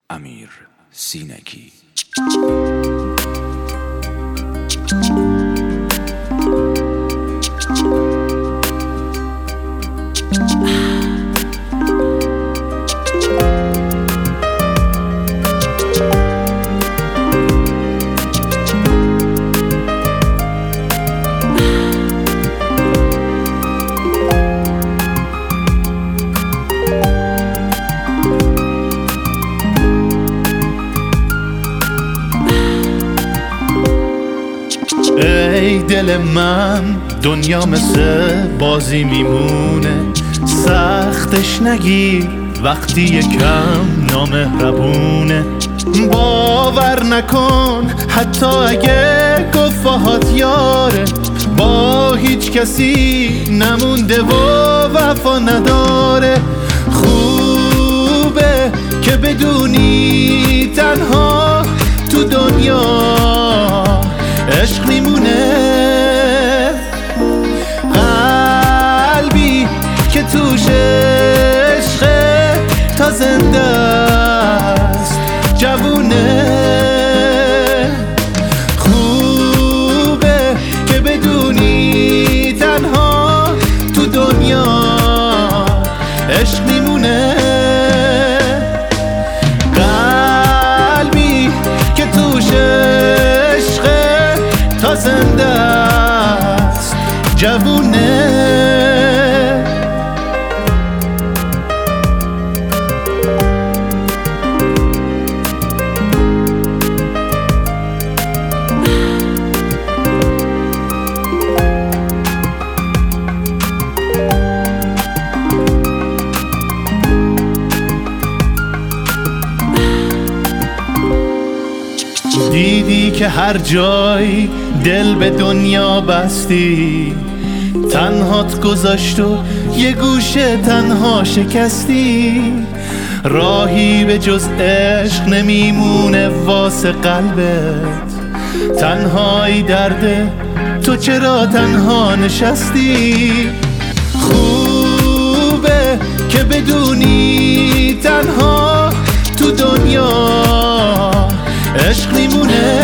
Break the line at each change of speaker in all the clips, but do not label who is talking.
امیر سینگی.
ای دل من، دنیا مثل بازی میمونه، سختش نگیر وقتی یکم نامهربونه. باور نکن حتی اگه گفاهات یاره، با هیچ کسی نمونده و وفا نداره. خوبه که بدونی تنها تو دنیا عشق میمونه. قلبی که توش عشقه تا زنده است جوونه. خوبه که بدونی تنها تو دنیا عشق میمونه. قلبی که توش تا زنده است جوونه. دیدی که هر جای دل به دنیا بستی، تنهات گذاشت و یه گوشه تنها شکستی. راهی به جز عشق نمیمونه واسه قلبت، تنهایی درده تو چرا تنها نشستی. خوبه که بدونی تنها تو دنیا عشق میمونه.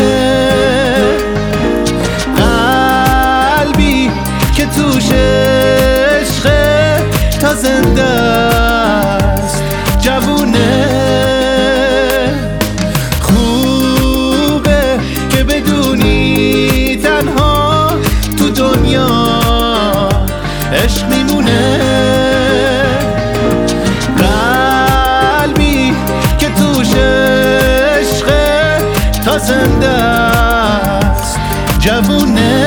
قلبی که توش عشقه تا زنده است جوونه. خوبه که بدونی تنها تو دنیا عشق میمونه. قلبی که توش تا زنده است جوونه.